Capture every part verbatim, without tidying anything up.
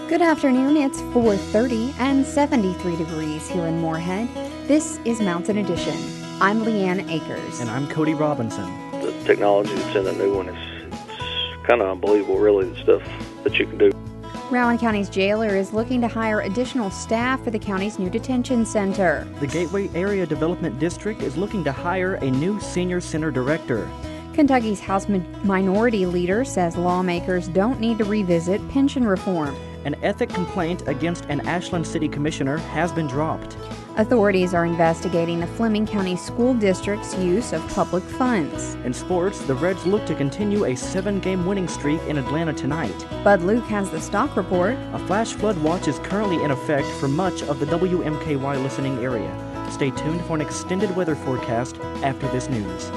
Good afternoon, it's four thirty and seventy-three degrees here in Moorhead. This is Mountain Edition. I'm Leanne Akers. And I'm Cody Robinson. The technology that's in the new one is kind of unbelievable, really, the stuff that you can do. Rowan County's jailer is looking to hire additional staff for the county's new detention center. The Gateway Area Development District is looking to hire a new senior center director. Kentucky's House Minority Leader says lawmakers don't need to revisit pension reform. An ethic complaint against an Ashland City Commissioner has been dropped. Authorities are investigating the Fleming County School District's use of public funds. In sports, the Reds look to continue a seven-game winning streak in Atlanta tonight. Bud Luke has the stock report. A flash flood watch is currently in effect for much of the W M K Y listening area. Stay tuned for an extended weather forecast after this news.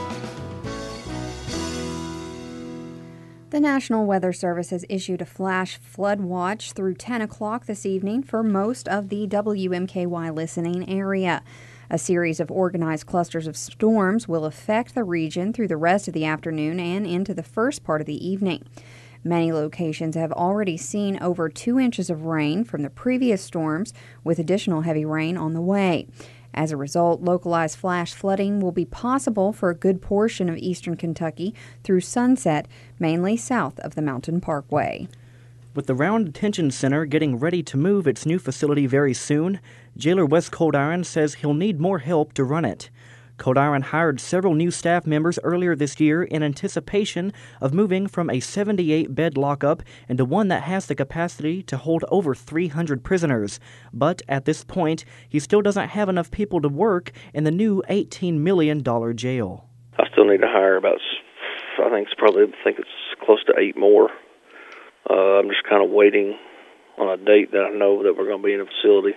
The National Weather Service has issued a flash flood watch through ten o'clock this evening for most of the W M K Y listening area. A series of organized clusters of storms will affect the region through the rest of the afternoon and into the first part of the evening. Many locations have already seen over two inches of rain from the previous storms, with additional heavy rain on the way. As a result, localized flash flooding will be possible for a good portion of eastern Kentucky through sunset, mainly south of the Mountain Parkway. With the Rowan Detention Center getting ready to move its new facility very soon, Jailer Wes Coldiron says he'll need more help to run it. Coldiron hired several new staff members earlier this year in anticipation of moving from a seventy-eight bed lockup into one that has the capacity to hold over three hundred prisoners. But at this point, he still doesn't have enough people to work in the new eighteen million dollars jail. I still need to hire about, I think it's probably, I think it's close to eight more. Uh, I'm just kind of waiting on a date that I know that we're going to be in a facility.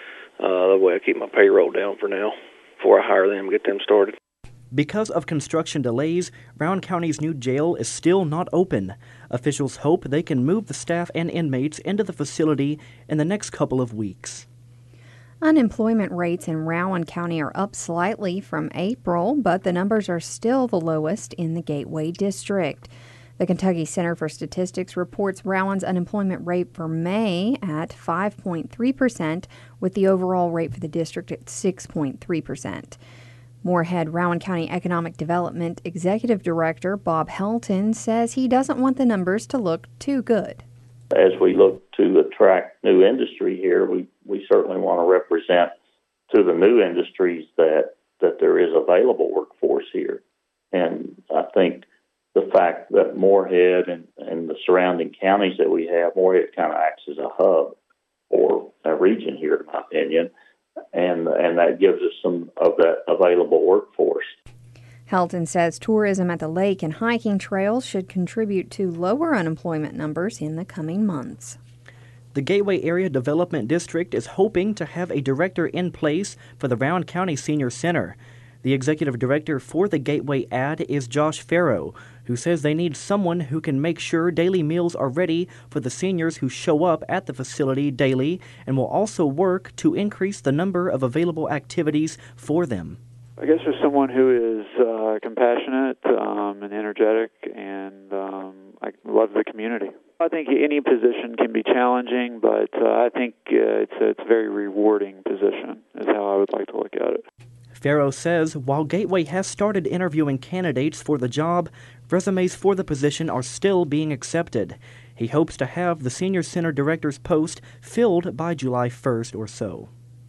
Uh, that way I keep my payroll down for now, before I hire them and get them started. Because of construction delays, Rowan County's new jail is still not open. Officials hope they can move the staff and inmates into the facility in the next couple of weeks. Unemployment rates in Rowan County are up slightly from April, but the numbers are still the lowest in the Gateway District. The Kentucky Center for Statistics reports Rowan's unemployment rate for May at five point three percent, with the overall rate for the district at six point three percent. Moorhead Rowan County Economic Development Executive Director Bob Helton says he doesn't want the numbers to look too good. As we look to attract new industry here, we, we certainly want to represent to the new industries that, that there is available workforce here. And I think the fact that Moorhead and, and the surrounding counties that we have, Moorhead kind of acts as a hub for a region here, in my opinion, and and that gives us some of that available workforce. Helton says tourism at the lake and hiking trails should contribute to lower unemployment numbers in the coming months. The Gateway Area Development District is hoping to have a director in place for the Rowan County Senior Center. The executive director for the Gateway A D is Josh Farrow, who says they need someone who can make sure daily meals are ready for the seniors who show up at the facility daily and will also work to increase the number of available activities for them. I guess there's someone who is uh, compassionate um, and energetic and um, I love the community. I think any position can be challenging, but uh, I think uh, it's, a, it's a very rewarding position is how I would like to look at it. Farrow says while Gateway has started interviewing candidates for the job, resumes for the position are still being accepted. He hopes to have the Senior Center Director's post filled by July first or so.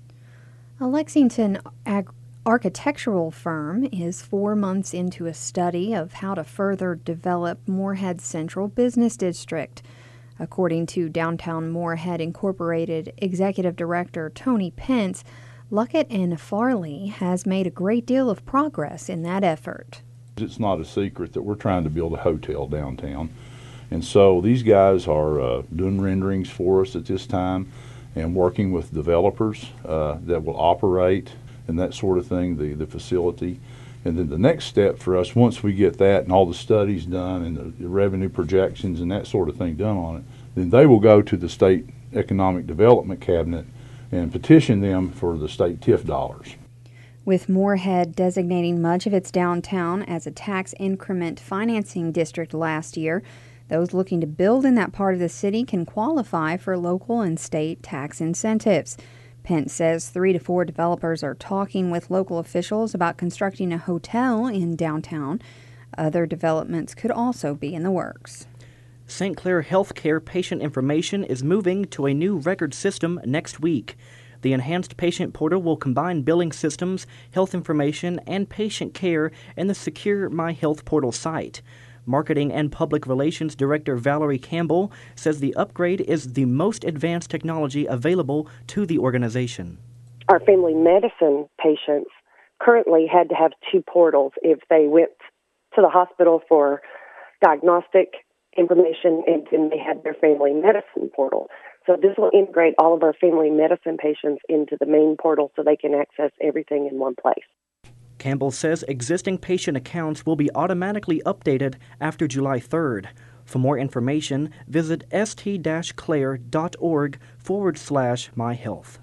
A Lexington ag- architectural firm is four months into a study of how to further develop Moorhead's Central Business District. According to Downtown Moorhead Incorporated Executive Director Tony Pence, Luckett and Farley has made a great deal of progress in that effort. It's not a secret that we're trying to build a hotel downtown. And so these guys are uh, doing renderings for us at this time and working with developers uh, that will operate and that sort of thing, the, the facility. And then the next step for us, once we get that and all the studies done and the, the revenue projections and that sort of thing done on it, then they will go to the State Economic Development Cabinet and petition them for the state T I F dollars. With Moorhead designating much of its downtown as a tax increment financing district last year, Those looking to build in that part of the city can qualify for local and state tax incentives. Pence says three to four developers are talking with local officials about constructing a hotel in downtown. Other developments could also be in the works. Saint Clair Healthcare patient information is moving to a new record system next week. The enhanced patient portal will combine billing systems, health information, and patient care in the secure My Health portal site. Marketing and Public Relations Director Valerie Campbell says the upgrade is the most advanced technology available to the organization. Our family medicine patients currently had to have two portals if they went to the hospital for diagnostic information, and then they had their family medicine portal. So this will integrate all of our family medicine patients into the main portal so they can access everything in one place. Campbell says existing patient accounts will be automatically updated after July third. For more information, visit st-clair.org forward slash myhealth.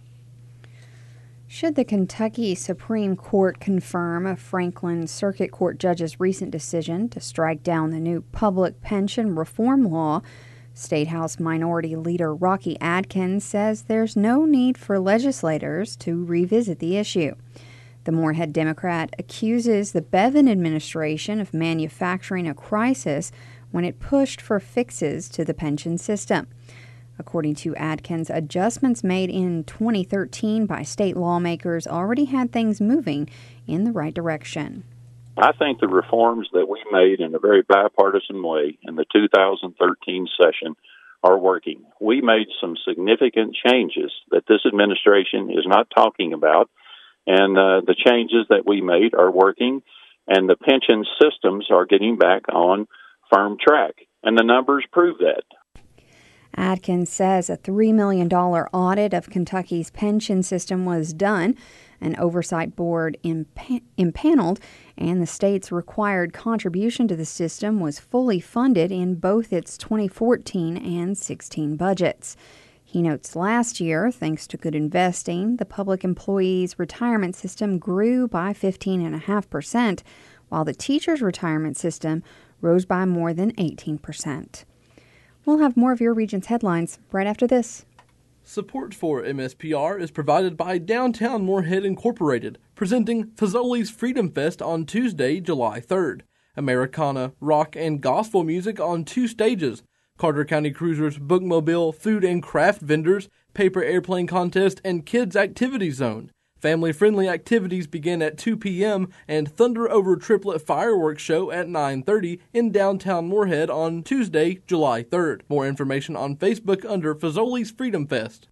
Should the Kentucky Supreme Court confirm a Franklin Circuit Court judge's recent decision to strike down the new public pension reform law, State House Minority Leader Rocky Adkins says there's no need for legislators to revisit the issue. The Moorhead Democrat accuses the Bevin administration of manufacturing a crisis when it pushed for fixes to the pension system. According to Adkins, adjustments made in twenty thirteen by state lawmakers already had things moving in the right direction. I think the reforms that we made in a very bipartisan way in the two thousand thirteen session are working. We made some significant changes that this administration is not talking about, and uh, the changes that we made are working, and the pension systems are getting back on firm track, and the numbers prove that. Adkins says a three million dollars audit of Kentucky's pension system was done, an oversight board impa- impaneled, and the state's required contribution to the system was fully funded in both its twenty fourteen and sixteen budgets. He notes last year, thanks to good investing, the public employees' retirement system grew by fifteen point five percent, while the teachers' retirement system rose by more than eighteen percent. We'll have more of your region's headlines right after this. Support for M S P R is provided by Downtown Moorhead Incorporated, presenting Fazoli's Freedom Fest on Tuesday, July third. Americana, rock, and gospel music on two stages. Carter County Cruisers, bookmobile, food and craft vendors, paper airplane contest, and kids activity zone. Family-friendly activities begin at two p.m. and Thunder Over Triplet fireworks show at nine thirty in downtown Moorhead on Tuesday, July third. More information on Facebook under Fazoli's Freedom Fest.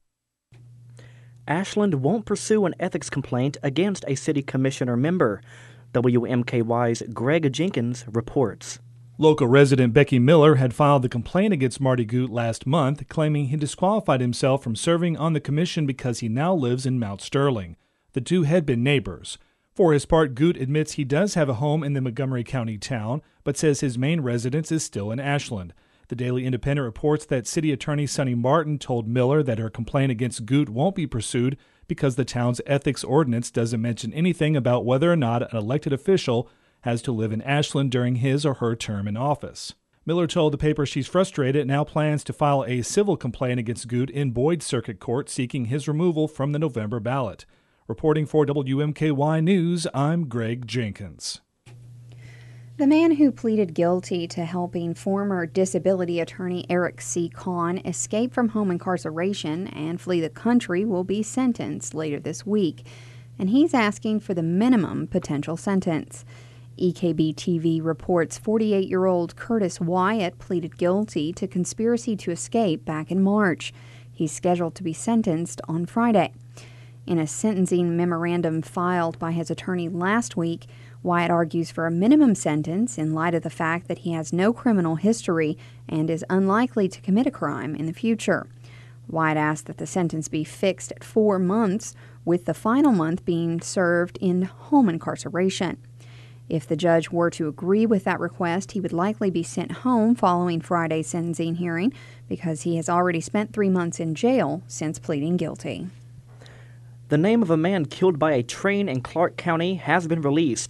Ashland won't pursue an ethics complaint against a city commissioner member. W M K Y's Greg Jenkins reports. Local resident Becky Miller had filed the complaint against Marty Goot last month, claiming he disqualified himself from serving on the commission because he now lives in Mount Sterling. The two had been neighbors. For his part, Goot admits he does have a home in the Montgomery County town, but says his main residence is still in Ashland. The Daily Independent reports that City Attorney Sonny Martin told Miller that her complaint against Goot won't be pursued because the town's ethics ordinance doesn't mention anything about whether or not an elected official has to live in Ashland during his or her term in office. Miller told the paper she's frustrated and now plans to file a civil complaint against Goot in Boyd Circuit Court seeking his removal from the November ballot. Reporting for W M K Y News, I'm Greg Jenkins. The man who pleaded guilty to helping former disability attorney Eric C. Kahn escape from home incarceration and flee the country will be sentenced later this week, and he's asking for the minimum potential sentence. E K B T V reports forty-eight-year-old Curtis Wyatt pleaded guilty to conspiracy to escape back in March. He's scheduled to be sentenced on Friday. In a sentencing memorandum filed by his attorney last week, Wyatt argues for a minimum sentence in light of the fact that he has no criminal history and is unlikely to commit a crime in the future. Wyatt asked that the sentence be fixed at four months, with the final month being served in home incarceration. If the judge were to agree with that request, he would likely be sent home following Friday's sentencing hearing because he has already spent three months in jail since pleading guilty. The name of a man killed by a train in Clark County has been released.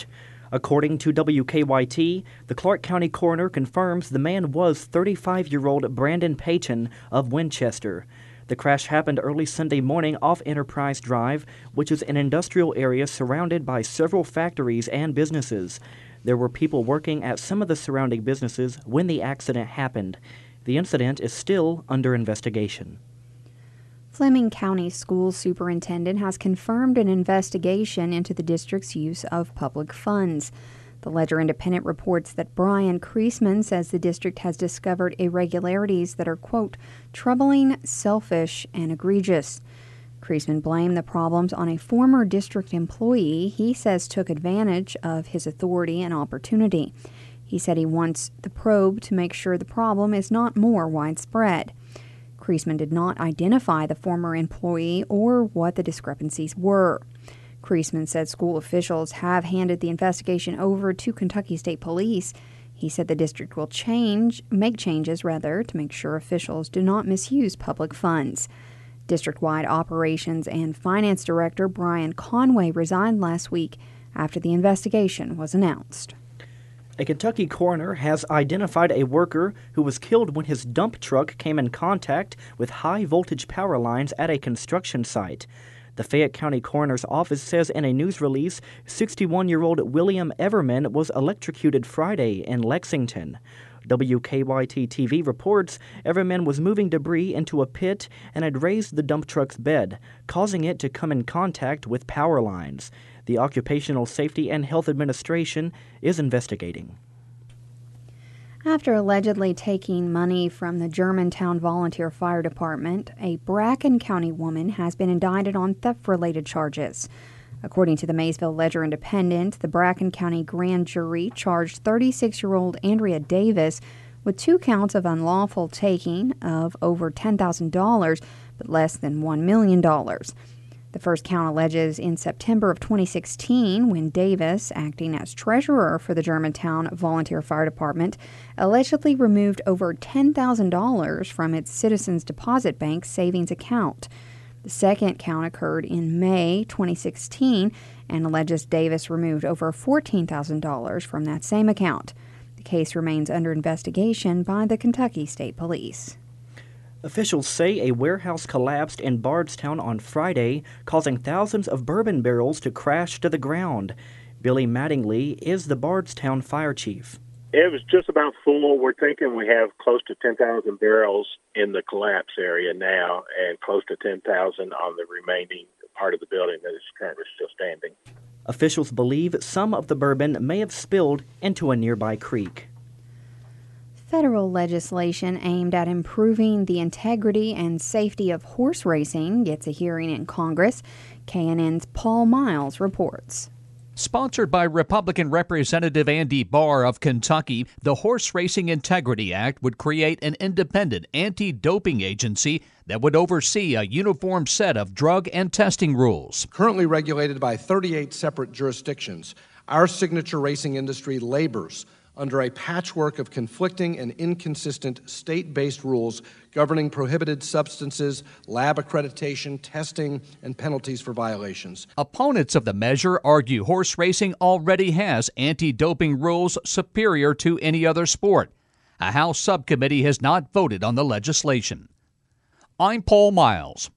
According to W K Y T, the Clark County coroner confirms the man was thirty-five-year-old Brandon Payton of Winchester. The crash happened early Sunday morning off Enterprise Drive, which is an industrial area surrounded by several factories and businesses. There were people working at some of the surrounding businesses when the accident happened. The incident is still under investigation. Fleming County School Superintendent has confirmed an investigation into the district's use of public funds. The Ledger Independent reports that Brian Kreisman says the district has discovered irregularities that are, quote, troubling, selfish, and egregious. Kreisman blamed the problems on a former district employee he says took advantage of his authority and opportunity. He said he wants the probe to make sure the problem is not more widespread. Kreisman did not identify the former employee or what the discrepancies were. Kreisman said school officials have handed the investigation over to Kentucky State Police. He said the district will change, make changes rather, to make sure officials do not misuse public funds. District-wide Operations and Finance Director Brian Conway resigned last week after the investigation was announced. A Kentucky coroner has identified a worker who was killed when his dump truck came in contact with high-voltage power lines at a construction site. The Fayette County Coroner's Office says in a news release, sixty-one-year-old William Everman was electrocuted Friday in Lexington. W K Y T T V reports Everman was moving debris into a pit and had raised the dump truck's bed, causing it to come in contact with power lines. The Occupational Safety and Health Administration is investigating. After allegedly taking money from the Germantown Volunteer Fire Department, a Bracken County woman has been indicted on theft-related charges. According to the Maysville Ledger Independent, the Bracken County grand jury charged thirty-six-year-old Andrea Davis with two counts of unlawful taking of over ten thousand dollars, but less than one million dollars. The first count alleges in September of twenty sixteen, when Davis, acting as treasurer for the Germantown Volunteer Fire Department, allegedly removed over ten thousand dollars from its Citizens Deposit Bank savings account. The second count occurred in May twenty sixteen and alleges Davis removed over fourteen thousand dollars from that same account. The case remains under investigation by the Kentucky State Police. Officials say a warehouse collapsed in Bardstown on Friday, causing thousands of bourbon barrels to crash to the ground. Billy Mattingly is the Bardstown fire chief. It was just about full. We're thinking we have close to ten thousand barrels in the collapse area now and close to ten thousand on the remaining part of the building that is currently still standing. Officials believe some of the bourbon may have spilled into a nearby creek. Federal legislation aimed at improving the integrity and safety of horse racing gets a hearing in Congress. K N N's Paul Miles reports. Sponsored by Republican Representative Andy Barr of Kentucky, the Horse Racing Integrity Act would create an independent anti-doping agency that would oversee a uniform set of drug and testing rules. Currently regulated by thirty-eight separate jurisdictions, our signature racing industry labors under a patchwork of conflicting and inconsistent state-based rules governing prohibited substances, lab accreditation, testing, and penalties for violations. Opponents of the measure argue horse racing already has anti-doping rules superior to any other sport. A House subcommittee has not voted on the legislation. I'm Paul Miles.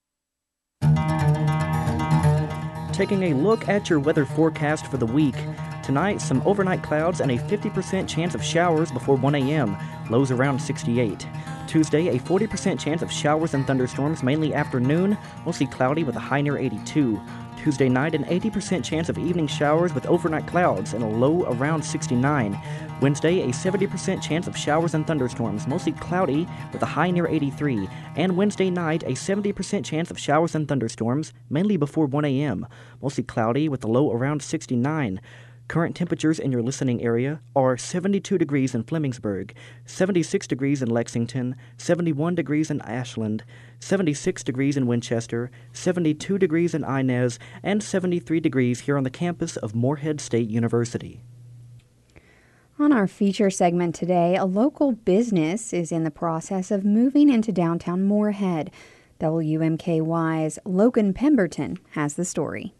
Taking a look at your weather forecast for the week. Tonight, some overnight clouds and a fifty percent chance of showers before one a.m., lows around sixty-eight. Tuesday, a forty percent chance of showers and thunderstorms, mainly afternoon, mostly cloudy with a high near eighty-two. Tuesday night, an eighty percent chance of evening showers with overnight clouds and a low around sixty-nine. Wednesday, a seventy percent chance of showers and thunderstorms, mostly cloudy with a high near eighty-three. And Wednesday night, a seventy percent chance of showers and thunderstorms, mainly before one a.m., mostly cloudy with a low around sixty-nine. Current temperatures in your listening area are seventy-two degrees in Flemingsburg, seventy-six degrees in Lexington, seventy-one degrees in Ashland, seventy-six degrees in Winchester, seventy-two degrees in Inez, and seventy-three degrees here on the campus of Morehead State University. On our feature segment today, a local business is in the process of moving into downtown Morehead. W M K Y's Logan Pemberton has the story.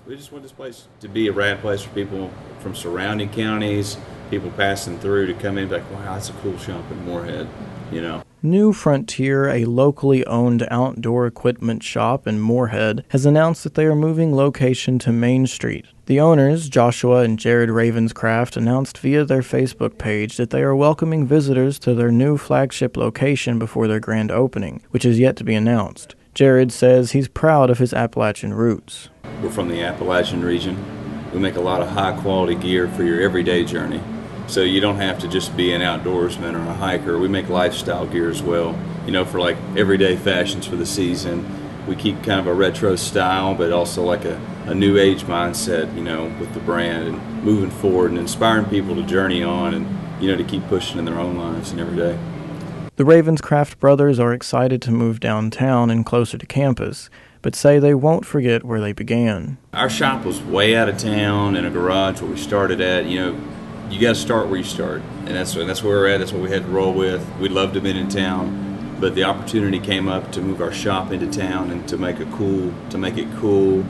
We just want this place to be a rad place for people from surrounding counties, people passing through to come in and be like, wow, that's a cool shop in Moorhead, you know. New Frontier, a locally owned outdoor equipment shop in Moorhead, has announced that they are moving location to Main Street. The owners, Joshua and Jared Ravenscraft, announced via their Facebook page that they are welcoming visitors to their new flagship location before their grand opening, which is yet to be announced. Jared says he's proud of his Appalachian roots. We're from the Appalachian region. We make a lot of high-quality gear for your everyday journey. So you don't have to just be an outdoorsman or a hiker. We make lifestyle gear as well, you know, for like everyday fashions for the season. We keep kind of a retro style, but also like a, a new age mindset, you know, with the brand and moving forward and inspiring people to journey on and, you know, to keep pushing in their own lives and every day. The Ravenscraft brothers are excited to move downtown and closer to campus, but say they won't forget where they began. Our shop was way out of town in a garage where we started at. You know, you got to start where you start, and that's that's where we're at. That's what we had to roll with. We'd love to have been in town, but the opportunity came up to move our shop into town and to make it cool, to make it cool,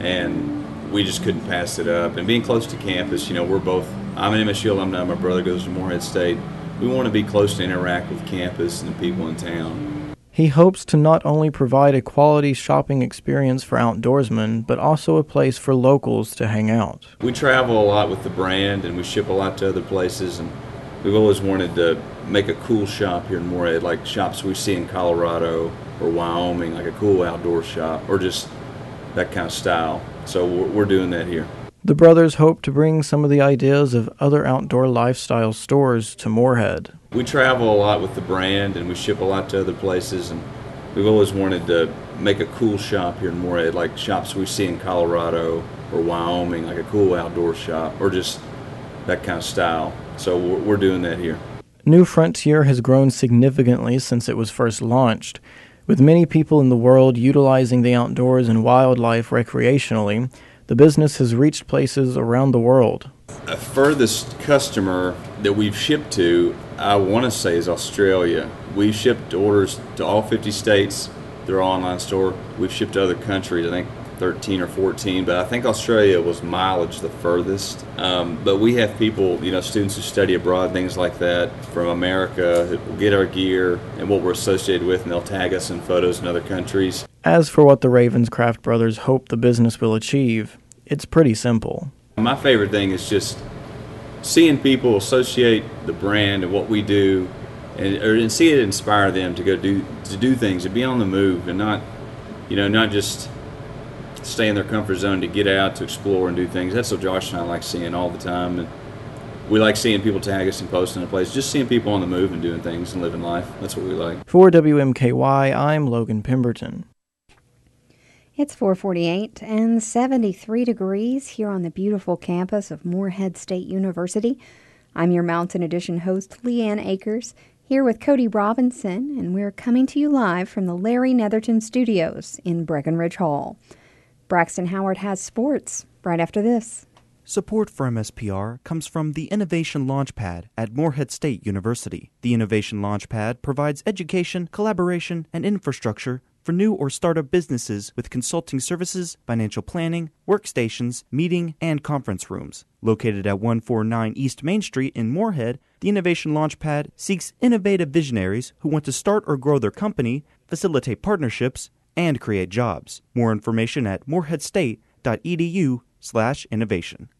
and we just couldn't pass it up. And being close to campus, you know, we're both. I'm an M S U alumni. My brother goes to Moorhead State. We want to be close to interact with campus and the people in town. He hopes to not only provide a quality shopping experience for outdoorsmen, but also a place for locals to hang out. We travel a lot with the brand, and we ship a lot to other places, and we've always wanted to make a cool shop here in Moorhead, like shops we see in Colorado or Wyoming, like a cool outdoor shop, or just that kind of style. So we're doing that here. The brothers hope to bring some of the ideas of other outdoor lifestyle stores to Moorhead. We travel a lot with the brand, and we ship a lot to other places, and we've always wanted to make a cool shop here in Moorhead, like shops we see in Colorado or Wyoming, like a cool outdoor shop, or just that kind of style. So we're doing that here. New Frontier has grown significantly since it was first launched. With many people in the world utilizing the outdoors and wildlife recreationally, the business has reached places around the world. The furthest customer that we've shipped to, I want to say, is Australia. We've shipped orders to all fifty states through our online store. We've shipped to other countries, I think thirteen or fourteen, but I think Australia was mileage the furthest. Um, but we have people, you know, students who study abroad, things like that, from America, who get our gear and what we're associated with, and they'll tag us in photos in other countries. As for what the Ravenscraft brothers hope the business will achieve, it's pretty simple. My favorite thing is just seeing people associate the brand and what we do, and, or, and see it inspire them to go do to do things, to be on the move, and not, you know, not just stay in their comfort zone, to get out, to explore and do things. That's what Josh and I like seeing all the time. And we like seeing people tag us and post in a place, just seeing people on the move and doing things and living life. That's what we like. For W M K Y, I'm Logan Pemberton. It's four forty-eight and seventy-three degrees here on the beautiful campus of Moorhead State University. I'm your Mountain Edition host, Leanne Akers, here with Cody Robinson, and we're coming to you live from the Larry Netherton Studios in Breckenridge Hall. Braxton Howard has sports right after this. Support for M S P R comes from the Innovation Launchpad at Moorhead State University. The Innovation Launchpad provides education, collaboration, and infrastructure for new or startup businesses with consulting services, financial planning, workstations, meeting, and conference rooms. Located at one forty-nine East Main Street in Moorhead, the Innovation Launchpad seeks innovative visionaries who want to start or grow their company, facilitate partnerships, and create jobs. More information at moorheadstate.edu slash innovation.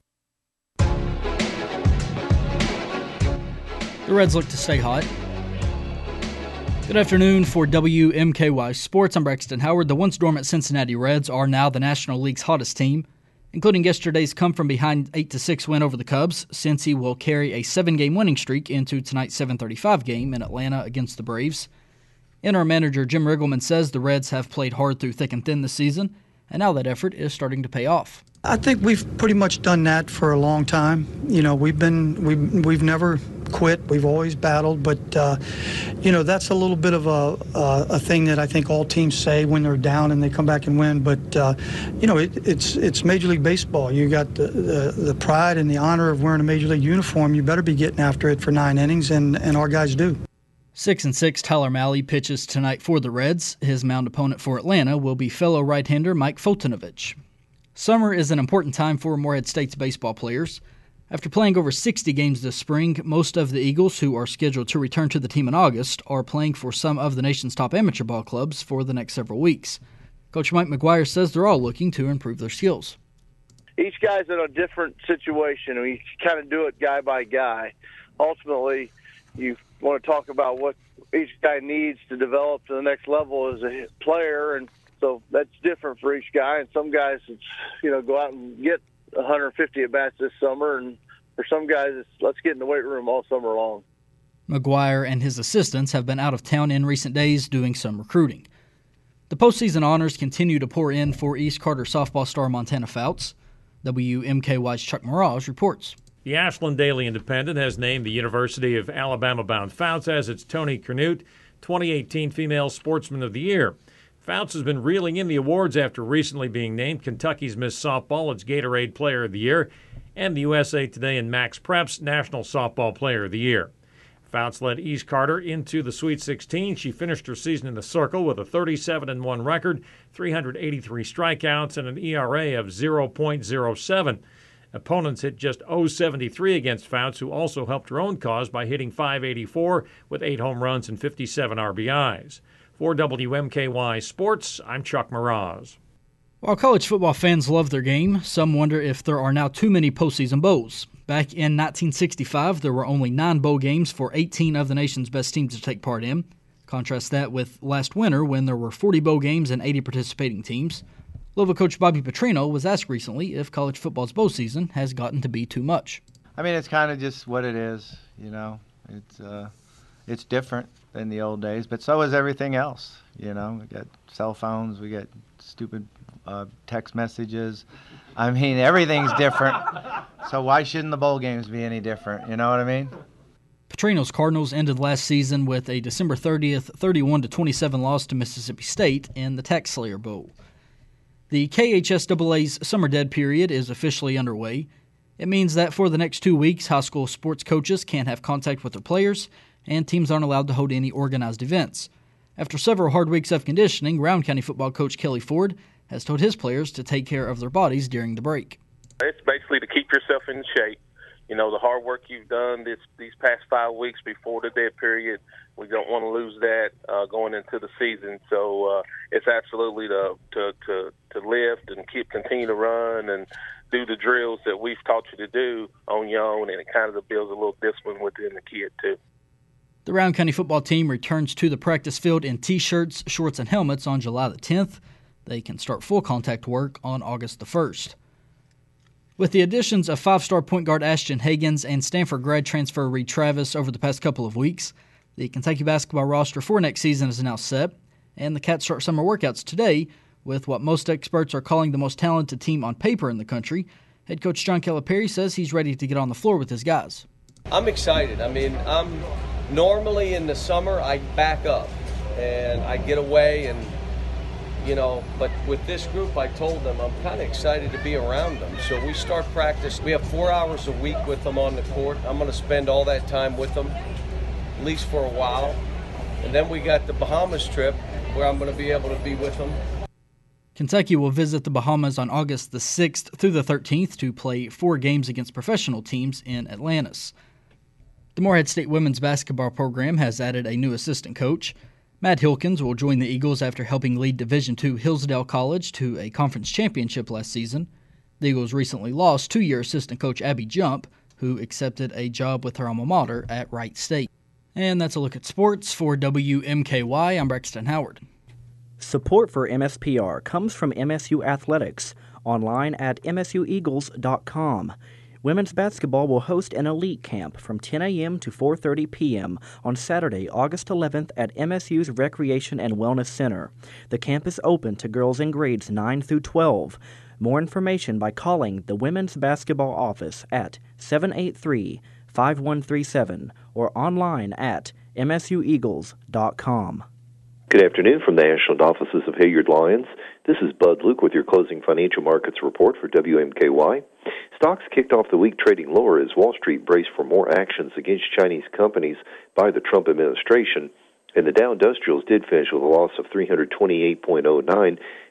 The Reds look to stay hot. Good afternoon for W M K Y Sports. I'm Braxton Howard. The once dormant Cincinnati Reds are now the National League's hottest team, including yesterday's come-from-behind eight to six win over the Cubs. Cincy will carry a seven-game winning streak into tonight's seven thirty-five game in Atlanta against the Braves. Interim manager Jim Riggleman says the Reds have played hard through thick and thin this season, and now that effort is starting to pay off. I think we've pretty much done that for a long time. You know, we've been we've we've never quit. We've always battled, but uh, you know, that's a little bit of a uh, a thing that I think all teams say when they're down and they come back and win. But uh, you know, it, it's it's Major League Baseball. You got the, the the pride and the honor of wearing a Major League uniform. You better be getting after it for nine innings, and and our guys do. Six and six, Tyler Mahle pitches tonight for the Reds. His mound opponent for Atlanta will be fellow right-hander Mike Fultonovich. Summer is an important time for Morehead State's baseball players. After playing over sixty games this spring, most of the Eagles, who are scheduled to return to the team in August, are playing for some of the nation's top amateur ball clubs for the next several weeks. Coach Mike McGuire says they're all looking to improve their skills. Each guy's in a different situation. We kind of do it guy by guy. Ultimately, you want to talk about what each guy needs to develop to the next level as a player, and so that's different for each guy. And some guys, it's, you know, go out and get one hundred fifty at-bats this summer, and for some guys, it's let's get in the weight room all summer long. McGuire and his assistants have been out of town in recent days doing some recruiting. The postseason honors continue to pour in for East Carter softball star Montana Fouts. W M K Y's Chuck Mirage reports. The Ashland Daily Independent has named the University of Alabama-bound Fouts as its Tony Canute twenty eighteen Female Sportsman of the Year. Fouts has been reeling in the awards after recently being named Kentucky's Miss Softball, its Gatorade Player of the Year, and the U S A Today and Max Preps National Softball Player of the Year. Fouts led East Carter into the Sweet sixteen. She finished her season in the Circle with a thirty-seven and one record, three hundred eighty-three strikeouts, and an E R A of zero point oh seven. Opponents hit just oh seventy-three against Fouts, who also helped her own cause by hitting five eighty-four with eight home runs and fifty-seven R B Is. For W M K Y Sports, I'm Chuck Mirage. While college football fans love their game, some wonder if there are now too many postseason bowls. Back in nineteen sixty-five, there were only nine bowl games for eighteen of the nation's best teams to take part in. Contrast that with last winter when there were forty bowl games and eighty participating teams. Louisville coach Bobby Petrino was asked recently if college football's bowl season has gotten to be too much. I mean, it's kind of just what it is, you know. It's uh, it's different than the old days, but so is everything else, you know. We got cell phones, we got stupid uh, text messages. I mean, everything's different, so why shouldn't the bowl games be any different, you know what I mean? Petrino's Cardinals ended last season with a December thirtieth, thirty-one to twenty-seven loss to Mississippi State in the Tax Slayer Bowl. The K H S A A's summer dead period is officially underway. It means that for the next two weeks, high school sports coaches can't have contact with their players, and teams aren't allowed to hold any organized events. After several hard weeks of conditioning, Round County football coach Kelly Ford has told his players to take care of their bodies during the break. It's basically to keep yourself in shape. You know, the hard work you've done this these past five weeks before the dead period, we don't want to lose that uh, going into the season. So uh, it's absolutely to, to to to lift and keep continue to run and do the drills that we've taught you to do on your own, and it kind of builds a little discipline within the kid too. The Round County football team returns to the practice field in T-shirts, shorts, and helmets on July the tenth. They can start full contact work on August the first. With the additions of five-star point guard Ashton Hagans and Stanford grad transfer Reed Travis over the past couple of weeks, the Kentucky basketball roster for next season is now set, and the Cats start summer workouts today with what most experts are calling the most talented team on paper in the country. Head coach John Calipari says he's ready to get on the floor with his guys. I'm excited. I mean, I'm normally in the summer I back up and I get away and You know, but with this group, I told them I'm kind of excited to be around them. So we start practice. We have four hours a week with them on the court. I'm going to spend all that time with them, at least for a while. And then we got the Bahamas trip where I'm going to be able to be with them. Kentucky will visit the Bahamas on August the sixth through the thirteenth to play four games against professional teams in Atlantis. The Morehead State women's basketball program has added a new assistant coach. Matt Hilkins will join the Eagles after helping lead Division two Hillsdale College to a conference championship last season. The Eagles recently lost two-year assistant coach Abby Jump, who accepted a job with her alma mater at Wright State. And that's a look at sports. For W M K Y, I'm Braxton Howard. Support for M S P R comes from M S U Athletics, online at M S U Eagles dot com. Women's basketball will host an elite camp from ten a.m. to four thirty p.m. on Saturday, August eleventh at M S U's Recreation and Wellness Center. The camp is open to girls in grades nine through twelve. More information by calling the Women's Basketball Office at seven eight three, five one three seven or online at M S U Eagles dot com. Good afternoon from the Ashland offices of Hilliard Lyons. This is Bud Luke with your closing financial markets report for W M K Y. Stocks kicked off the week trading lower as Wall Street braced for more actions against Chinese companies by the Trump administration, and the Dow Industrials did finish with a loss of three hundred twenty-eight point oh nine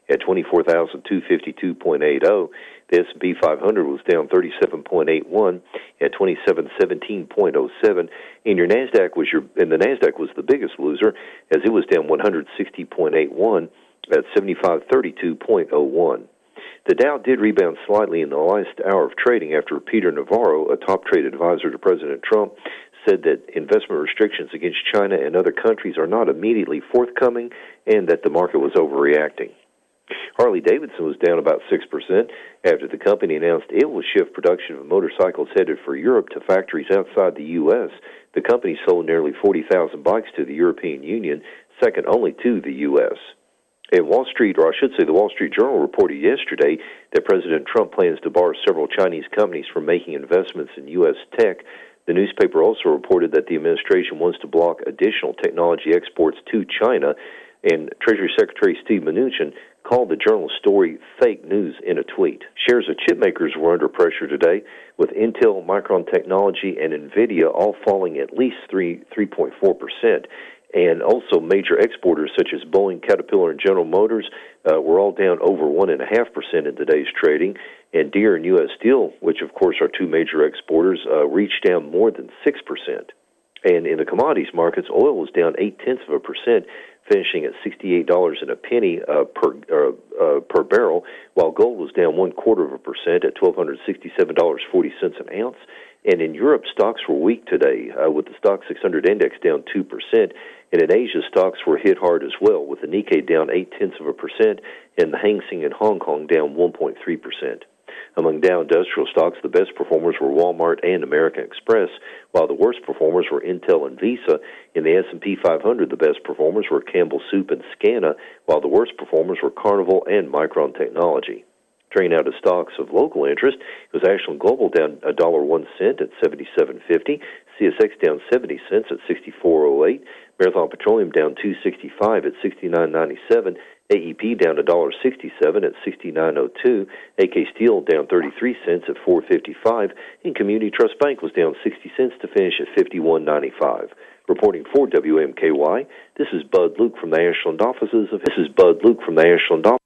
at twenty-four thousand two hundred fifty-two point eight zero. The S and P five hundred was down thirty-seven point eight one at twenty-seven seventeen point zero seven. And your Nasdaq was your and the Nasdaq was the biggest loser as it was down one hundred sixty point eight one at seventy-five thirty-two point zero one. The Dow did rebound slightly in the last hour of trading after Peter Navarro, a top trade advisor to President Trump, said that investment restrictions against China and other countries are not immediately forthcoming and that the market was overreacting. Harley-Davidson was down about six percent after the company announced it will shift production of motorcycles headed for Europe to factories outside the U S. The company sold nearly forty thousand bikes to the European Union, second only to the U S. And Wall Street, or I should say the Wall Street Journal, reported yesterday that President Trump plans to bar several Chinese companies from making investments in U S tech. The newspaper also reported that the administration wants to block additional technology exports to China, and Treasury Secretary Steve Mnuchin called the Journal's story fake news in a tweet. Shares of chip makers were under pressure today, with Intel, Micron Technology, and NVIDIA all falling at least three, three point four percent. And also major exporters such as Boeing, Caterpillar, and General Motors uh, were all down over one point five percent in today's trading. And Deere and U S Steel, which of course are two major exporters, uh, reached down more than six percent. And in the commodities markets, oil was down eight-tenths of a percent, finishing at sixty-eight dollars and a penny uh, per uh, uh, per barrel, while gold was down one-quarter of a percent at one thousand two hundred sixty-seven dollars and forty cents an ounce. And in Europe, stocks were weak today, uh, with the Stock six hundred index down two percent. And in Asia, stocks were hit hard as well, with the Nikkei down eight-tenths of a percent and the Hang Seng in Hong Kong down one point three percent. Among Dow Industrial stocks, the best performers were Walmart and American Express, while the worst performers were Intel and Visa. In the S and P five hundred, the best performers were Campbell Soup and Scana, while the worst performers were Carnival and Micron Technology. Turning out to stocks of local interest, it was Ashland Global down one dollar and one cent at seventy-seven fifty, C S X down seventy cents at sixty-four oh eight, Marathon Petroleum down two sixty-five at sixty-nine ninety-seven, A E P down one dollar and sixty-seven cents at sixty-nine oh two, A K Steel down thirty-three cents at four fifty-five, and Community Trust Bank was down sixty cents to finish at fifty-one ninety-five. Reporting for W M K Y, this is Bud Luke from the Ashland offices of This is Bud Luke from the Ashland office.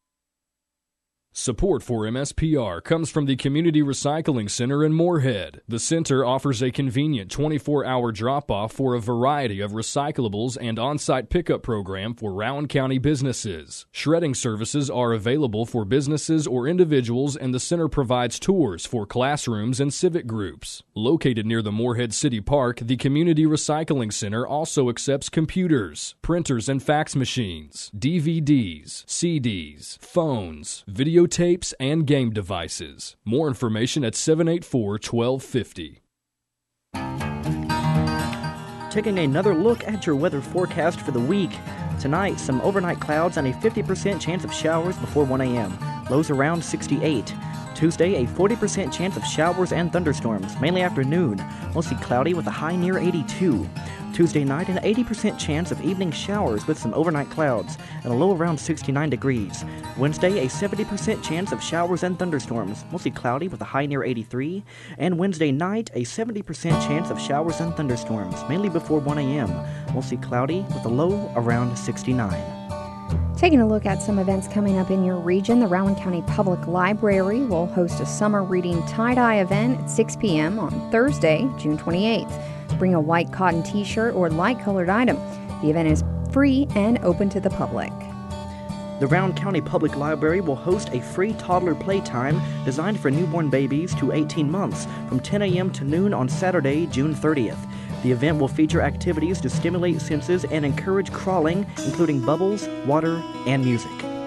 Support for M S P R comes from the Community Recycling Center in Moorhead. The center offers a convenient twenty-four hour drop-off for a variety of recyclables and on-site pickup program for Rowan County businesses. Shredding services are available for businesses or individuals, and the center provides tours for classrooms and civic groups. Located near the Moorhead City Park, the Community Recycling Center also accepts computers, printers and fax machines, D V Ds, C Ds, phones, video tapes, and game devices. More information at seven eight four, one two five zero. Taking another look at your weather forecast for the week. Tonight, some overnight clouds and a fifty percent chance of showers before one a.m. Lows around sixty-eight. Tuesday, a forty percent chance of showers and thunderstorms, mainly afternoon. Mostly cloudy with a high near eighty-two. Tuesday night, an eighty percent chance of evening showers with some overnight clouds and a low around sixty-nine degrees. Wednesday, a seventy percent chance of showers and thunderstorms, mostly cloudy with a high near eighty-three. And Wednesday night, a seventy percent chance of showers and thunderstorms, mainly before one a.m. Mostly cloudy with a low around sixty-nine. Taking a look at some events coming up in your region, the Rowan County Public Library will host a summer reading tie-dye event at six p.m. on Thursday, June twenty-eighth. Bring a white cotton t-shirt or light-colored item. The event is free and open to the public. The Rowan County Public Library will host a free toddler playtime designed for newborn babies to eighteen months from ten a.m. to noon on Saturday, June thirtieth. The event will feature activities to stimulate senses and encourage crawling, including bubbles, water, and music.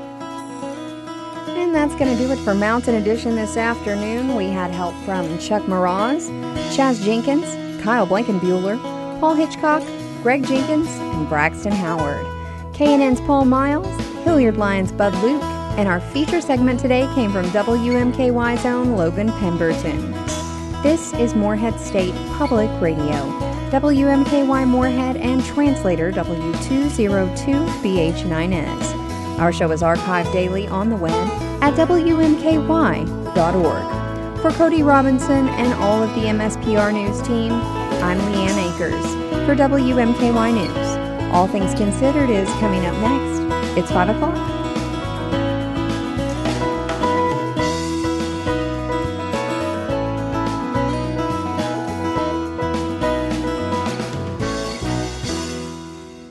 And that's going to do it for Mountain Edition this afternoon. We had help from Chuck Mraz, Chaz Jenkins, Kyle Blankenbuehler, Paul Hitchcock, Greg Jenkins, and Braxton Howard. K N N's Paul Miles, Hilliard Lyons' Bud Luke, and our feature segment today came from W M K Y's own Logan Pemberton. This is Moorhead State Public Radio. W M K Y Moorhead and translator W two oh two B H nine S. Our show is archived daily on the web at W M K Y dot org. For Cody Robinson and all of the M S P R News team, I'm Leanne Akers for W M K Y News. All Things Considered is coming up next. It's five o'clock.